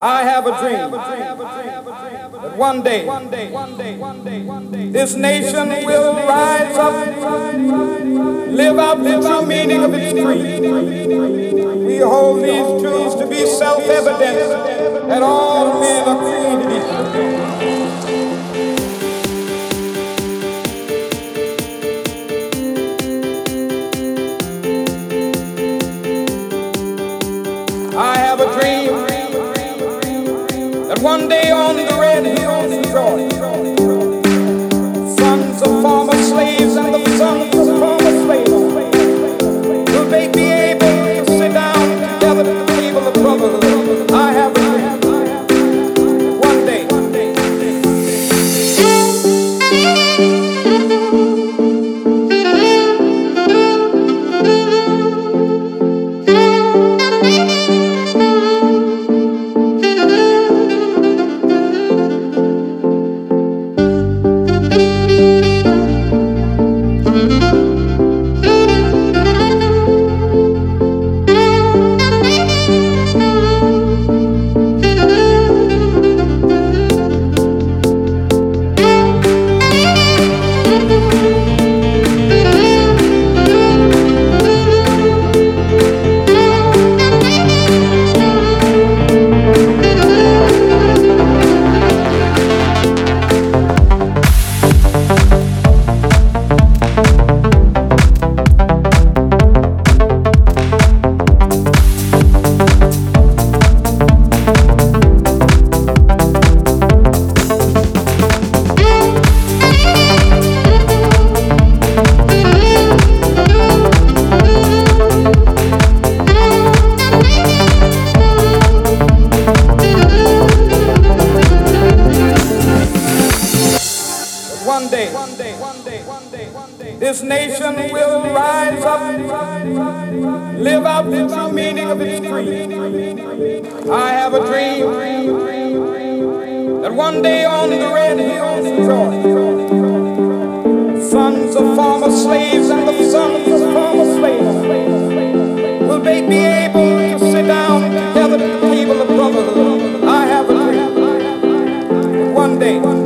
I have a dream that one day this nation will rise up, live out the true meaning of its creed. We hold these truths to be self-evident that all men are created equal. I have a dream that one day on the red hills of Georgia, sons of former slaves and the sons of former slaves will they be able to sit down together at the table of brotherhood. I have a dream that one day. This nation will rise up, live out the true meaning of its creed. I have a dream that one day on the red hills of Georgia, sons of former slaves and the sons of former slaves will they be able to sit down together at the table of brotherhood. I have a dream that one day.